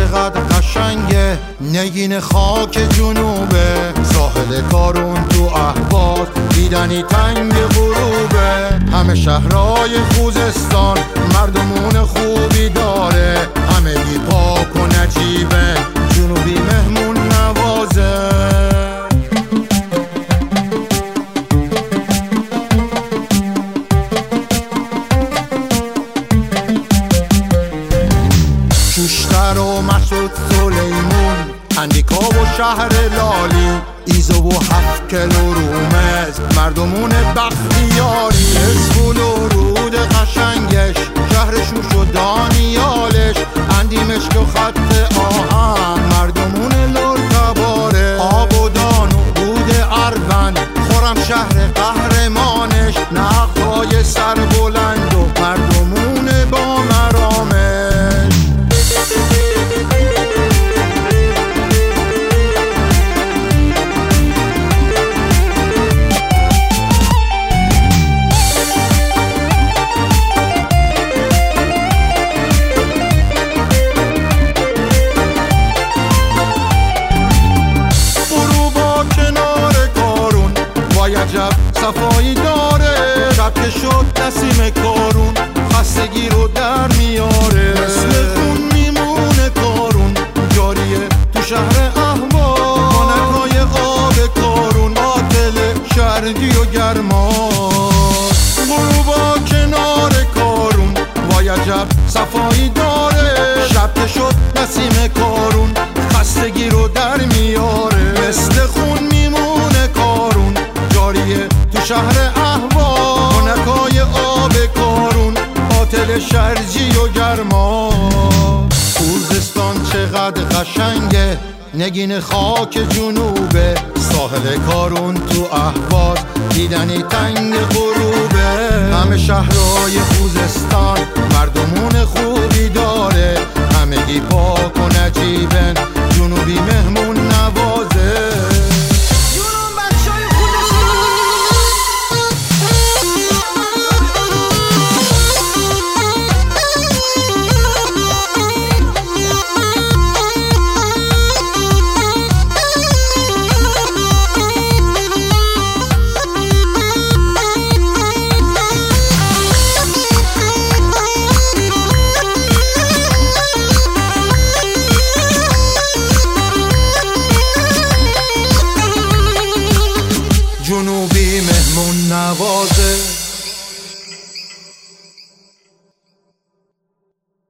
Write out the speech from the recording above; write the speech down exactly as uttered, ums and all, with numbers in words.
چقدر قشنگه، نگین خاک جنوبه، ساحل کارون تو اهواز، دیدنی تنگ غروبه. همه شهرهای خوزستان مردمون خوبی داره، همه بی پاک و نجیبه، جنوبی مهمون نوازه. شوشتر و مسعود سلیمون، اندیکا و شهر لالی، ایزو و هفت کلو رومز، مردمون بختیاری. اسفول و رود قشنگش، شهر شوش و دانیالش، اندیمشک و خط آهن، مردمون لرکباره. آب و دان و رود اروند، خورم شهر قهرمانش، نقهای سر بلند و مردمون با مرامش. عجب صفایی داره، شب که شد نسیم کارون، خستگی رو در میاره. مثل خون میمونه کارون، جاریه تو شهر اهواز، خانکای آب کارون، قاتل شرقی و گرماست. غروبا کنار کارون، وای عجب صفایی داره، شب که شد نسیم کارون، خستگی رو در میاره. مثل خون میمونه کارون، تو شهر اهواز، خنکای آب کارون، قاتل شرجی و گرما. خوزستان چقدر قشنگه، نگین خاک جنوبه، ساحل کارون تو اهواز، دیدنی تنگ غروبه. همه شهرهای خوزستان مردمون خوبی داره، همگی پاک و نجیبن، جنوبی مهمون نوازه. جنوبی مهمون نوازه.